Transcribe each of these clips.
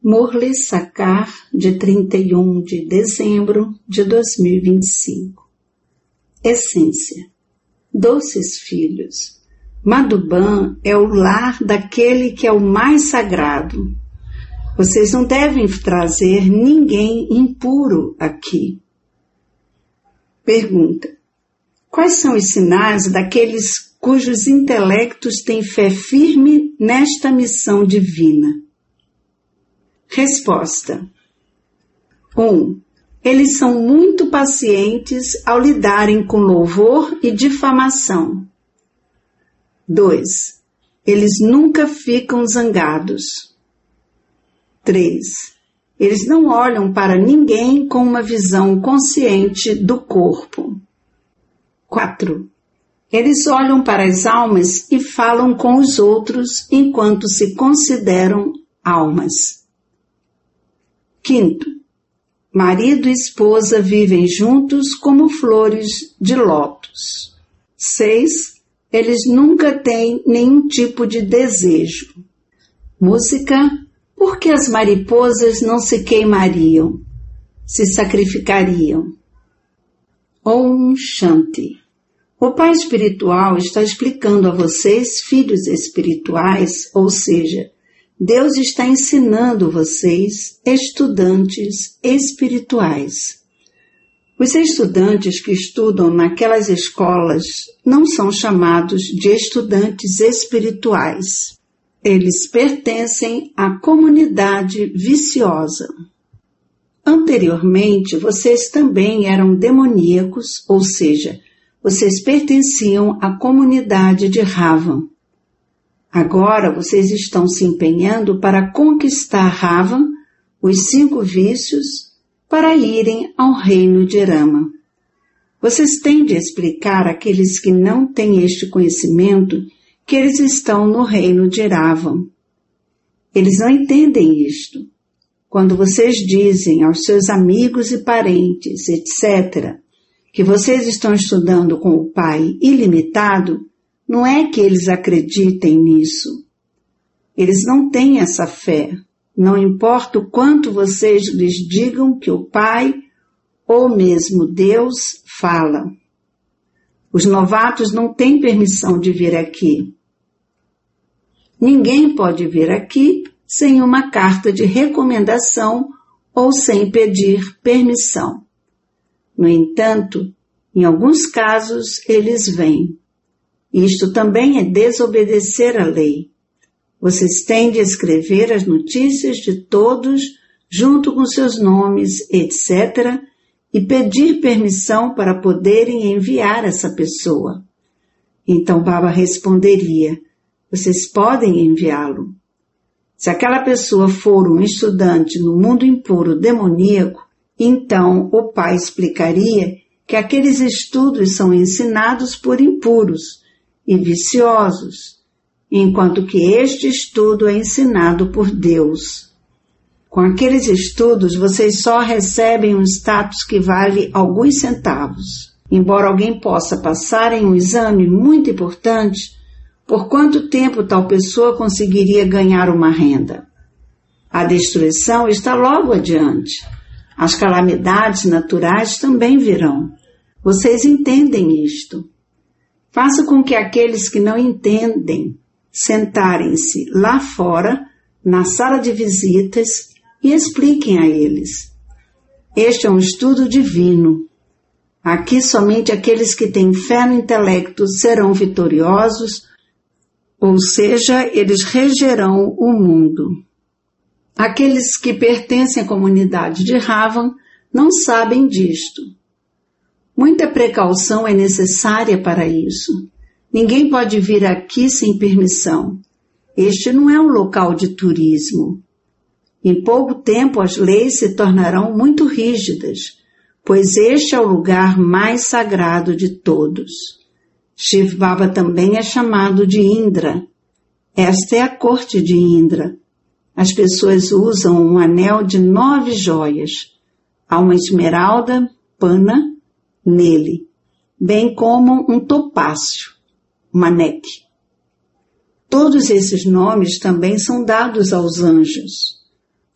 Murli Sakar, de 31 de dezembro de 2025. Essência. Doces filhos, Madhuban é o lar daquele que é o mais sagrado. Vocês não devem trazer ninguém impuro aqui. Pergunta. Quais são os sinais daqueles cujos intelectos têm fé firme nesta missão divina? Resposta. 1. Eles são muito pacientes ao lidarem com louvor e difamação. 2. Eles nunca ficam zangados. 3. Eles não olham para ninguém com uma visão consciente do corpo. 4. Eles olham para as almas e falam com os outros enquanto se consideram almas. 5. Marido e esposa vivem juntos como flores de lótus. 6. Eles nunca têm nenhum tipo de desejo. Música. Por que as mariposas não se queimariam? Se sacrificariam. Om Shanti. O Pai Espiritual está explicando a vocês, filhos espirituais, ou seja, Deus está ensinando vocês, estudantes espirituais. Os estudantes que estudam naquelas escolas não são chamados de estudantes espirituais. Eles pertencem à comunidade viciosa. Anteriormente, vocês também eram demoníacos, ou seja, vocês pertenciam à comunidade de Ravan. Agora vocês estão se empenhando para conquistar Ravan, os 5 vícios, para irem ao reino de Rama. Vocês têm de explicar àqueles que não têm este conhecimento que eles estão no reino de Ravan. Eles não entendem isto. Quando vocês dizem aos seus amigos e parentes, etc., que vocês estão estudando com o Pai ilimitado, não é que eles acreditem nisso. Eles não têm essa fé. Não importa o quanto vocês lhes digam que o Pai, ou mesmo Deus, fala. Os novatos não têm permissão de vir aqui. Ninguém pode vir aqui sem uma carta de recomendação ou sem pedir permissão. No entanto, em alguns casos, eles vêm. Isto também é desobedecer à lei. Vocês têm de escrever as notícias de todos, junto com seus nomes, etc., e pedir permissão para poderem enviar essa pessoa. Então Baba responderia, vocês podem enviá-lo. Se aquela pessoa for um estudante no mundo impuro demoníaco, então o Pai explicaria que aqueles estudos são ensinados por impuros e viciosos, enquanto que este estudo é ensinado por Deus. Com aqueles estudos, vocês só recebem um status que vale alguns centavos. Embora alguém possa passar em um exame muito importante, por quanto tempo tal pessoa conseguiria ganhar uma renda? A destruição está logo adiante. As calamidades naturais também virão. Vocês entendem isto. Faça com que aqueles que não entendem sentarem-se lá fora, na sala de visitas, e expliquem a eles. Este é um estudo divino. Aqui somente aqueles que têm fé no intelecto serão vitoriosos, ou seja, eles regerão o mundo. Aqueles que pertencem à comunidade de Ravan não sabem disto. Muita precaução é necessária para isso. Ninguém pode vir aqui sem permissão. Este não é um local de turismo. Em pouco tempo as leis se tornarão muito rígidas, pois este é o lugar mais sagrado de todos. Shiv Baba também é chamado de Indra. Esta é a corte de Indra. As pessoas usam um anel de 9 joias. Há uma esmeralda, pana, nele, bem como um topácio, manek. Todos esses nomes também são dados aos anjos.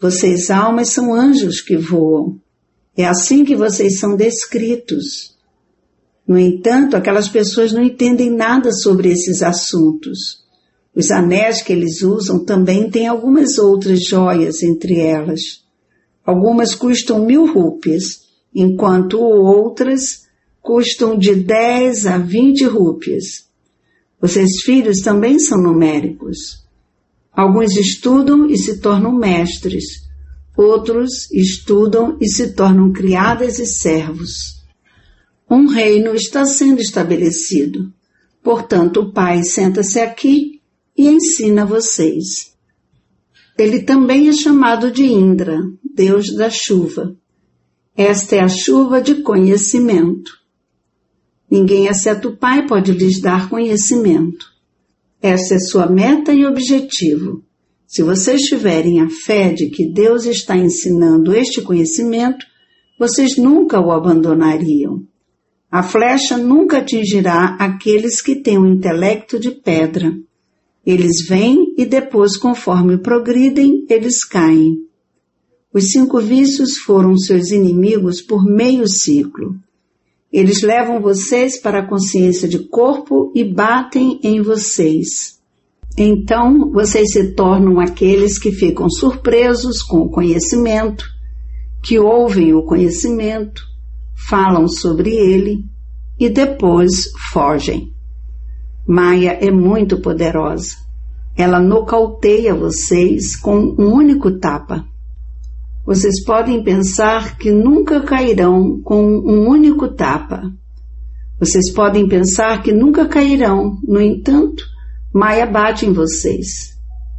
Vocês, almas, são anjos que voam. É assim que vocês são descritos. No entanto, aquelas pessoas não entendem nada sobre esses assuntos. Os anéis que eles usam também têm algumas outras joias entre elas. Algumas custam 1000 rúpias, enquanto outras custam de 10 a 20 rúpias. Vocês, filhos, também são numéricos. Alguns estudam e se tornam mestres. Outros estudam e se tornam criadas e servos. Um reino está sendo estabelecido. Portanto, o Pai senta-se aqui e ensina vocês. Ele também é chamado de Indra, Deus da chuva. Esta é a chuva de conhecimento. Ninguém exceto o Pai pode lhes dar conhecimento. Essa é sua meta e objetivo. Se vocês tiverem a fé de que Deus está ensinando este conhecimento, vocês nunca o abandonariam. A flecha nunca atingirá aqueles que têm um intelecto de pedra. Eles vêm e depois, conforme progridem, eles caem. Os 5 vícios foram seus inimigos por meio ciclo. Eles levam vocês para a consciência de corpo e batem em vocês. Então, vocês se tornam aqueles que ficam surpresos com o conhecimento, que ouvem o conhecimento, falam sobre ele e depois fogem. Maia é muito poderosa. Ela nocauteia vocês com um único tapa. Vocês podem pensar que nunca cairão com um único tapa. Vocês podem pensar que nunca cairão, no entanto, Maia bate em vocês.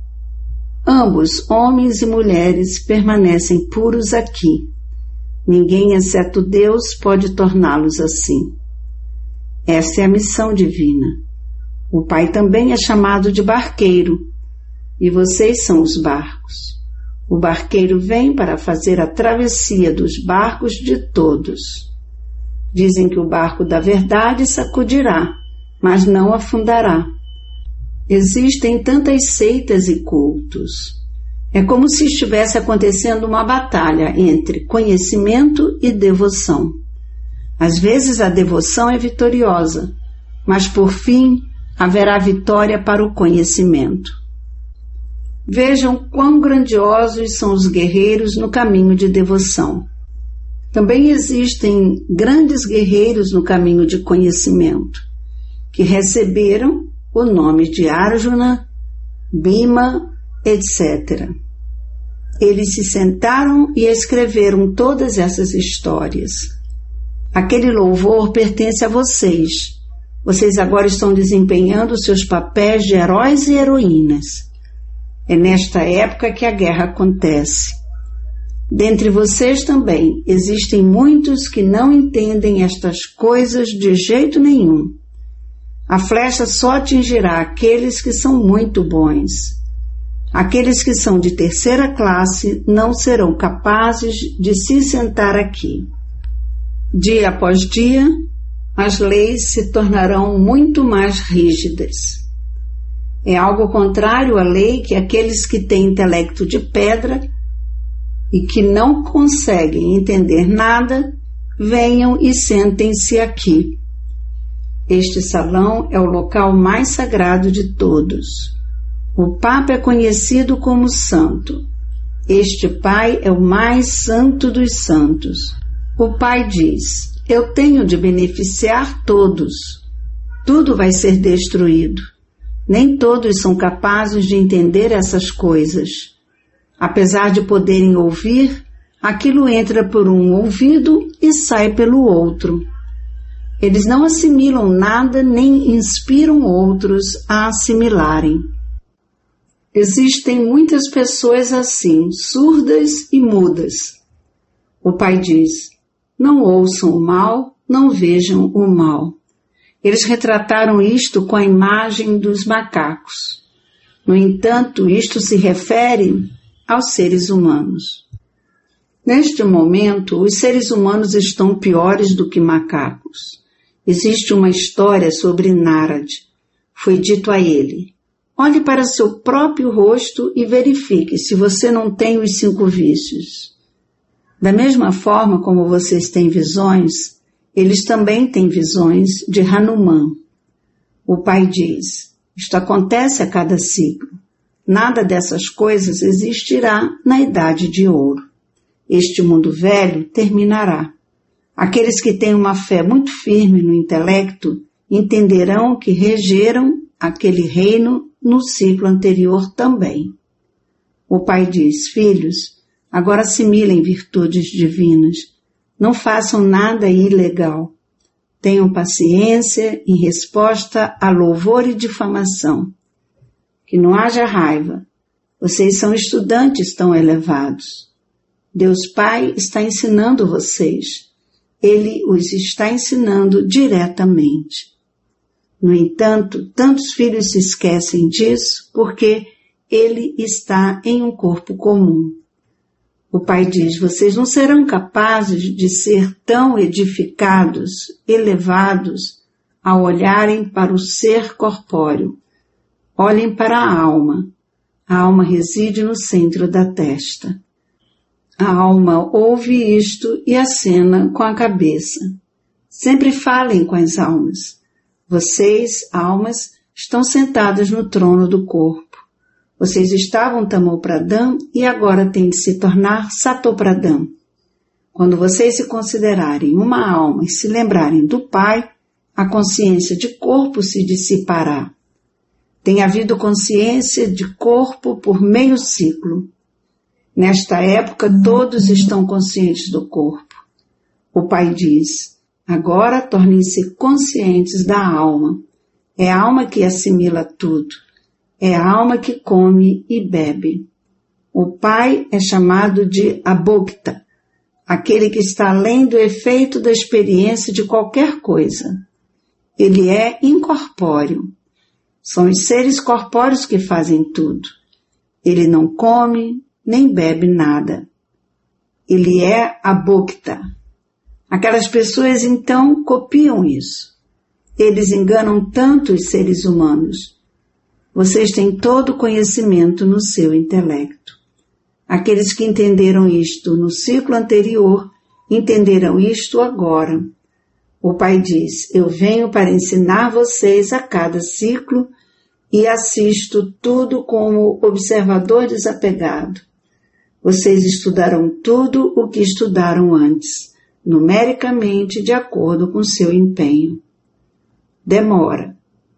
Ambos, homens e mulheres, permanecem puros aqui. Ninguém, exceto Deus, pode torná-los assim. Essa é a missão divina. O Pai também é chamado de barqueiro, e vocês são os barcos. O barqueiro vem para fazer a travessia dos barcos de todos. Dizem que o barco da verdade sacudirá, mas não afundará. Existem tantas seitas e cultos. É como se estivesse acontecendo uma batalha entre conhecimento e devoção. Às vezes a devoção é vitoriosa, mas por fim haverá vitória para o conhecimento. Vejam quão grandiosos são os guerreiros no caminho de devoção. Também existem grandes guerreiros no caminho de conhecimento, que receberam o nome de Arjuna, Bhima, etc. Eles se sentaram e escreveram todas essas histórias. Aquele louvor pertence a vocês. Vocês agora estão desempenhando seus papéis de heróis e heroínas. É nesta época que a guerra acontece. Dentre vocês também existem muitos que não entendem estas coisas de jeito nenhum. A flecha só atingirá aqueles que são muito bons. Aqueles que são de terceira classe não serão capazes de se sentar aqui. Dia após dia, as leis se tornarão muito mais rígidas. É algo contrário à lei que aqueles que têm intelecto de pedra e que não conseguem entender nada, venham e sentem-se aqui. Este salão é o local mais sagrado de todos. O Papa é conhecido como santo. Este Pai é o mais santo dos santos. O Pai diz: eu tenho de beneficiar todos. Tudo vai ser destruído. Nem todos são capazes de entender essas coisas. Apesar de poderem ouvir, aquilo entra por um ouvido e sai pelo outro. Eles não assimilam nada nem inspiram outros a assimilarem. Existem muitas pessoas assim, surdas e mudas. O Pai diz: não ouçam o mal, não vejam o mal. Eles retrataram isto com a imagem dos macacos. No entanto, isto se refere aos seres humanos. Neste momento, os seres humanos estão piores do que macacos. Existe uma história sobre Narad. Foi dito a ele: Olhe para seu próprio rosto e verifique se você não tem os 5 vícios. Da mesma forma como vocês têm visões, eles também têm visões de Hanuman. O pai diz, isto acontece a cada ciclo. Nada dessas coisas existirá na Idade de Ouro. Este mundo velho terminará. Aqueles que têm uma fé muito firme no intelecto entenderão que regeram aquele reino no ciclo anterior também. O pai diz, filhos, agora assimilem virtudes divinas. Não façam nada ilegal. Tenham paciência em resposta a louvor e difamação. Que não haja raiva. Vocês são estudantes tão elevados. Deus Pai está ensinando vocês. Ele os está ensinando diretamente. No entanto, tantos filhos se esquecem disso porque ele está em um corpo comum. O pai diz, vocês não serão capazes de ser tão edificados, elevados, ao olharem para o ser corpóreo. Olhem para a alma. A alma reside no centro da testa. A alma ouve isto e acena com a cabeça. Sempre falem com as almas. Vocês, almas, estão sentadas no trono do corpo. Vocês estavam Tamopradam e agora têm de se tornar Satopradam. Quando vocês se considerarem uma alma e se lembrarem do Pai, a consciência de corpo se dissipará. Tem havido consciência de corpo por meio ciclo. Nesta época, todos estão conscientes do corpo. O Pai diz, agora tornem-se conscientes da alma. É a alma que assimila tudo. É a alma que come e bebe. O Pai é chamado de Abhokta, aquele que está além do efeito da experiência de qualquer coisa. Ele é incorpóreo. São os seres corpóreos que fazem tudo. Ele não come, nem bebe nada. Ele é Abhokta. Aquelas pessoas então copiam isso. Eles enganam tanto os seres humanos. Vocês têm todo o conhecimento no seu intelecto. Aqueles que entenderam isto no ciclo anterior, entenderão isto agora. O Pai diz, eu venho para ensinar vocês a cada ciclo e assisto tudo como observador desapegado. Vocês estudarão tudo o que estudaram antes, numericamente de acordo com seu empenho. Demora.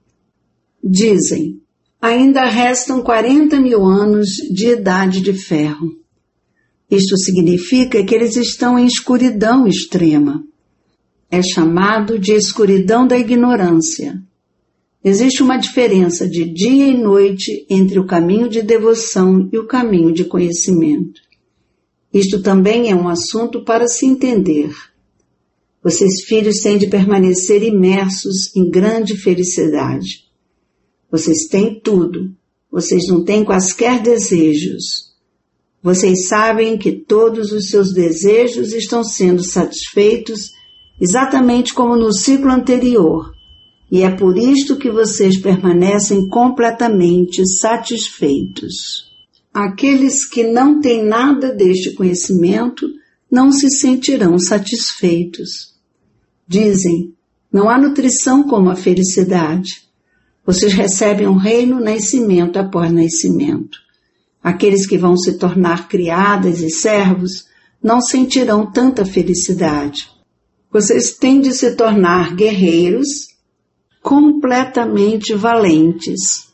Dizem, ainda restam 40.000 anos de idade de ferro. Isto significa que eles estão em escuridão extrema. É chamado de escuridão da ignorância. Existe uma diferença de dia e noite entre o caminho de devoção e o caminho de conhecimento. Isto também é um assunto para se entender. Vocês, filhos, têm de permanecer imersos em grande felicidade. Vocês têm tudo. Vocês não têm quaisquer desejos. Vocês sabem que todos os seus desejos estão sendo satisfeitos exatamente como no ciclo anterior, e é por isto que vocês permanecem completamente satisfeitos. Aqueles que não têm nada deste conhecimento não se sentirão satisfeitos. Dizem, não há nutrição como a felicidade. Vocês recebem um reino nascimento após nascimento. Aqueles que vão se tornar criadas e servos não sentirão tanta felicidade. Vocês têm de se tornar guerreiros completamente valentes.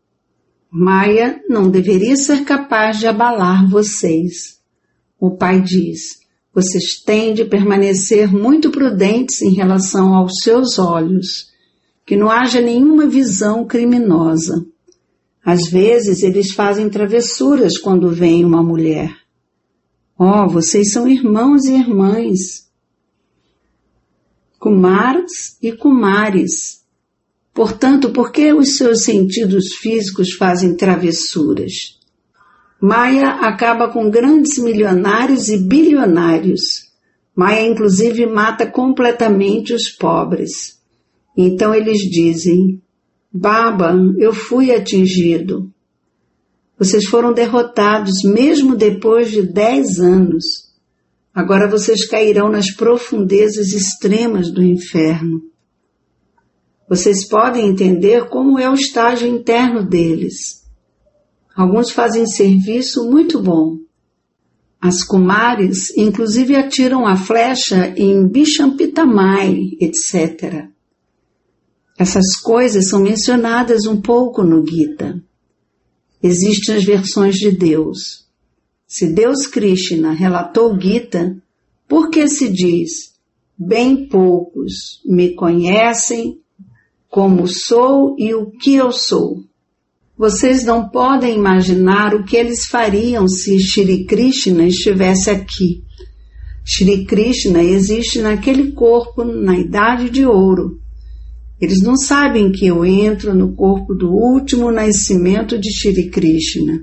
Maya não deveria ser capaz de abalar vocês. O Pai diz, vocês têm de permanecer muito prudentes em relação aos seus olhos, que não haja nenhuma visão criminosa. Às vezes eles fazem travessuras quando vem uma mulher. Oh, vocês são irmãos e irmãs, Kumars e Kumaris. Portanto, por que os seus sentidos físicos fazem travessuras? Maya acaba com grandes milionários e bilionários. Maya, inclusive, mata completamente os pobres. Então eles dizem, Baba, eu fui atingido. Vocês foram derrotados mesmo depois de 10 anos. Agora vocês cairão nas profundezas extremas do inferno. Vocês podem entender como é o estágio interno deles. Alguns fazem serviço muito bom. As Kumaris, inclusive, atiram a flecha em Bishampitamai, etc. Essas coisas são mencionadas um pouco no Gita. Existem as versões de Deus. Se Deus Krishna relatou o Gita, por que se diz, bem poucos me conhecem como sou e o que eu sou? Vocês não podem imaginar o que eles fariam se Shri Krishna estivesse aqui. Shri Krishna existe naquele corpo na idade de ouro. Eles não sabem que eu entro no corpo do último nascimento de Shri Krishna.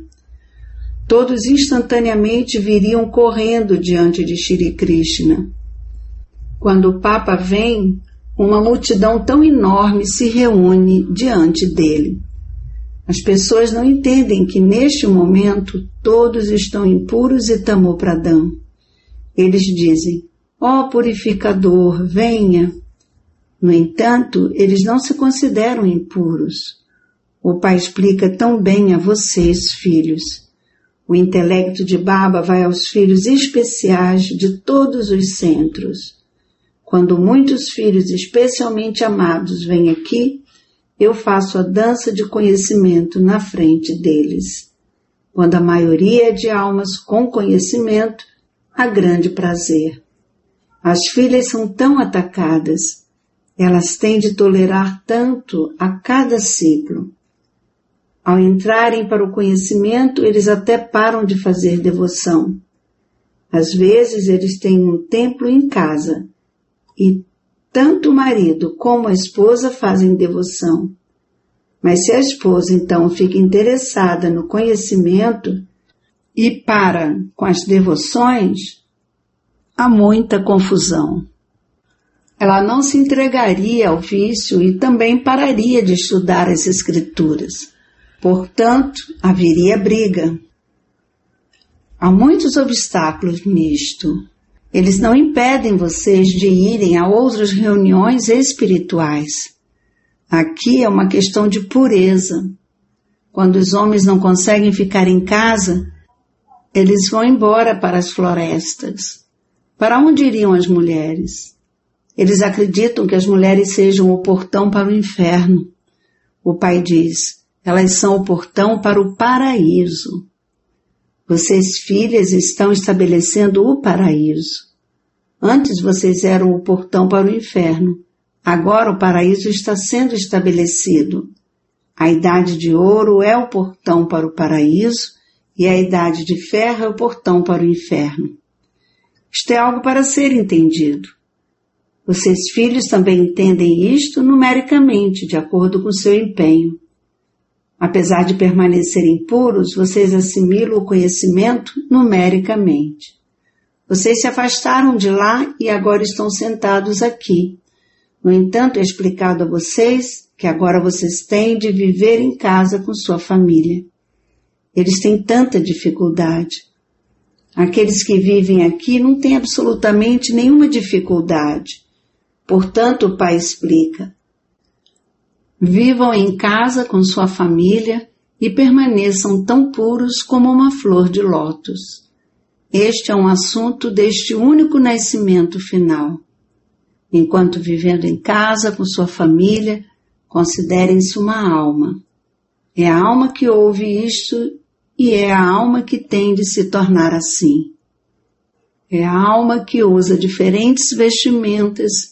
Todos instantaneamente viriam correndo diante de Shri Krishna. Quando o Papa vem, uma multidão tão enorme se reúne diante dele. As pessoas não entendem que neste momento todos estão impuros e tamopradam. Eles dizem, ó purificador, venha. No entanto, eles não se consideram impuros. O Pai explica tão bem a vocês, filhos. O intelecto de Baba vai aos filhos especiais de todos os centros. Quando muitos filhos especialmente amados vêm aqui, eu faço a dança de conhecimento na frente deles. Quando a maioria é de almas com conhecimento, há grande prazer. As filhas são tão atacadas, elas têm de tolerar tanto a cada ciclo. Ao entrarem para o conhecimento, eles até param de fazer devoção. Às vezes, eles têm um templo em casa e tanto o marido como a esposa fazem devoção. Mas se a esposa, então, fica interessada no conhecimento e para com as devoções, há muita confusão. Ela não se entregaria ao vício e também pararia de estudar as escrituras. Portanto, haveria briga. Há muitos obstáculos nisto. Eles não impedem vocês de irem a outras reuniões espirituais. Aqui é uma questão de pureza. Quando os homens não conseguem ficar em casa, eles vão embora para as florestas. Para onde iriam as mulheres? Eles acreditam que as mulheres sejam o portão para o inferno. O Pai diz, elas são o portão para o paraíso. Vocês, filhas, estão estabelecendo o paraíso. Antes vocês eram o portão para o inferno. Agora o paraíso está sendo estabelecido. A idade de ouro é o portão para o paraíso e a idade de ferro é o portão para o inferno. Isto é algo para ser entendido. Vocês, filhos, também entendem isto numericamente, de acordo com seu empenho. Apesar de permanecerem puros, vocês assimilam o conhecimento numericamente. Vocês se afastaram de lá e agora estão sentados aqui. No entanto, é explicado a vocês que agora vocês têm de viver em casa com sua família. Eles têm tanta dificuldade. Aqueles que vivem aqui não têm absolutamente nenhuma dificuldade. Portanto, o Pai explica. Vivam em casa com sua família e permaneçam tão puros como uma flor de lótus. Este é um assunto deste único nascimento final. Enquanto vivendo em casa com sua família, considerem-se uma alma. É a alma que ouve isto e é a alma que tem de se tornar assim. É a alma que usa diferentes vestimentas,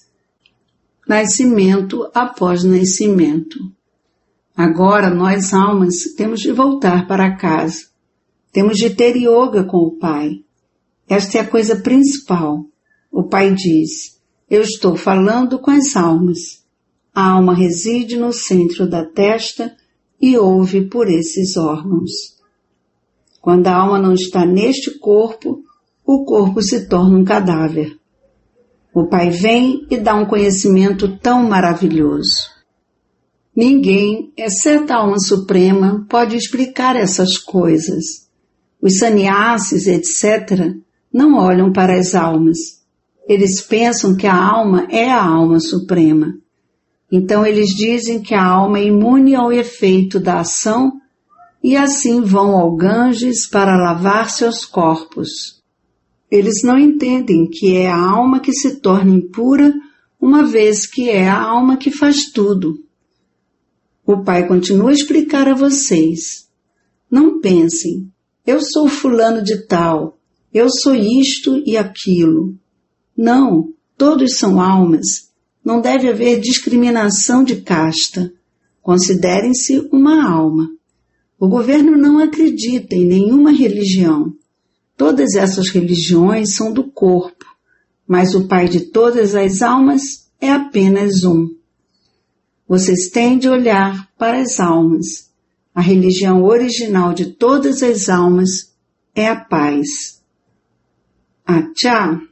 nascimento após nascimento. Agora nós, almas, temos de voltar para casa. Temos de ter yoga com o Pai. Esta é a coisa principal. O Pai diz, eu estou falando com as almas. A alma reside no centro da testa e ouve por esses órgãos. Quando a alma não está neste corpo, o corpo se torna um cadáver. O Pai vem e dá um conhecimento tão maravilhoso. Ninguém, exceto a alma suprema, pode explicar essas coisas. Os sannyasis, etc., não olham para as almas. Eles pensam que a alma é a alma suprema. Então eles dizem que a alma é imune ao efeito da ação e assim vão ao Ganges para lavar seus corpos. Eles não entendem que é a alma que se torna impura, uma vez que é a alma que faz tudo. O Pai continua a explicar a vocês. Não pensem, eu sou fulano de tal, eu sou isto e aquilo. Não, todos são almas. Não deve haver discriminação de casta. Considerem-se uma alma. O governo não acredita em nenhuma religião. Todas essas religiões são do corpo, mas o Pai de todas as almas é apenas um. Vocês têm de olhar para as almas. A religião original de todas as almas é a paz. Atchá!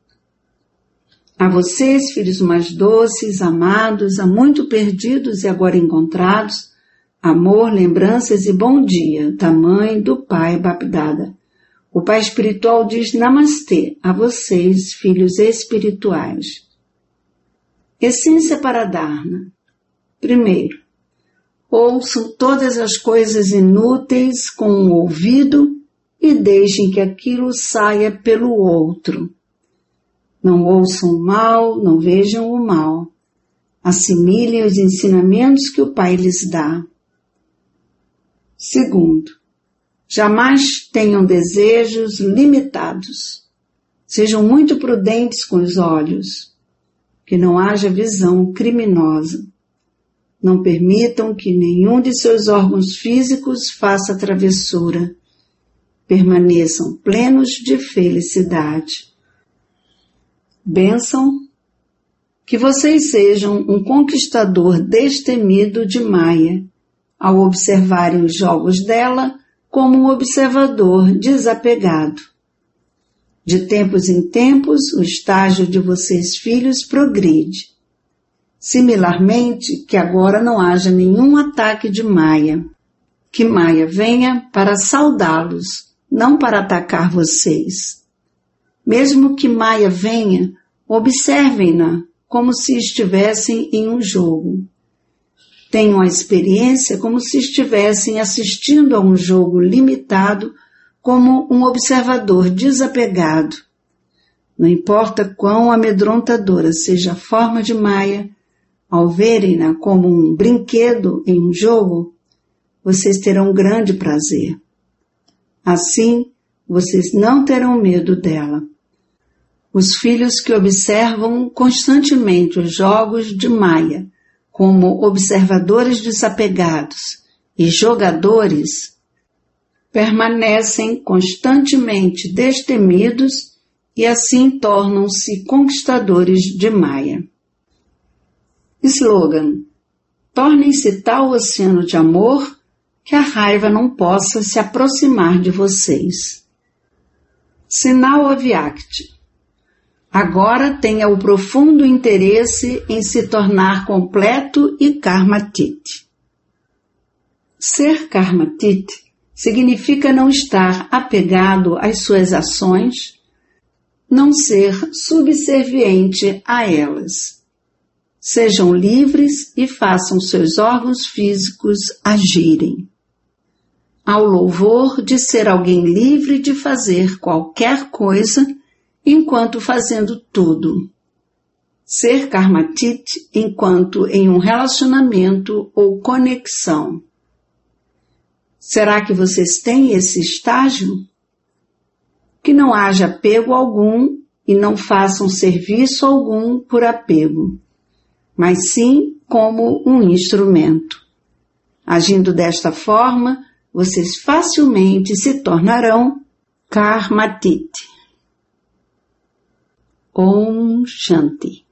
A vocês, filhos mais doces, amados, há muito perdidos e agora encontrados, amor, lembranças e bom dia, da mãe, do pai Bapdada. O pai espiritual diz namastê a vocês, filhos espirituais. Essência para Dharma. Primeiro, ouçam todas as coisas inúteis com o ouvido e deixem que aquilo saia pelo outro. Não ouçam o mal, não vejam o mal. Assimilem os ensinamentos que o Pai lhes dá. Segundo, jamais tenham desejos limitados. Sejam muito prudentes com os olhos, que não haja visão criminosa. Não permitam que nenhum de seus órgãos físicos faça travessura. Permaneçam plenos de felicidade. Bênção, que vocês sejam um conquistador destemido de Maya, ao observarem os jogos dela como um observador desapegado. De tempos em tempos, o estágio de vocês filhos progride. Similarmente, que agora não haja nenhum ataque de Maya. Que Maya venha para saudá-los, não para atacar vocês. Mesmo que Maya venha, observem-na como se estivessem em um jogo. Tenham a experiência como se estivessem assistindo a um jogo limitado como um observador desapegado. Não importa quão amedrontadora seja a forma de Maya, ao verem-na como um brinquedo em um jogo, vocês terão grande prazer. Assim, vocês não terão medo dela. Os filhos que observam constantemente os jogos de Maya, como observadores desapegados e jogadores, permanecem constantemente destemidos e assim tornam-se conquistadores de Maya. Slogan: tornem-se tal oceano de amor que a raiva não possa se aproximar de vocês. Sinal Avyakti: agora tenha o profundo interesse em se tornar completo e Karmatit. Ser Karmatit significa não estar apegado às suas ações, não ser subserviente a elas. Sejam livres e façam seus órgãos físicos agirem. Ao louvor de ser alguém livre de fazer qualquer coisa, enquanto fazendo tudo. Ser Karmatit enquanto em um relacionamento ou conexão. Será que vocês têm esse estágio? Que não haja apego algum e não façam serviço algum por apego, mas sim como um instrumento. Agindo desta forma, vocês facilmente se tornarão Karmatit. Om Shanti.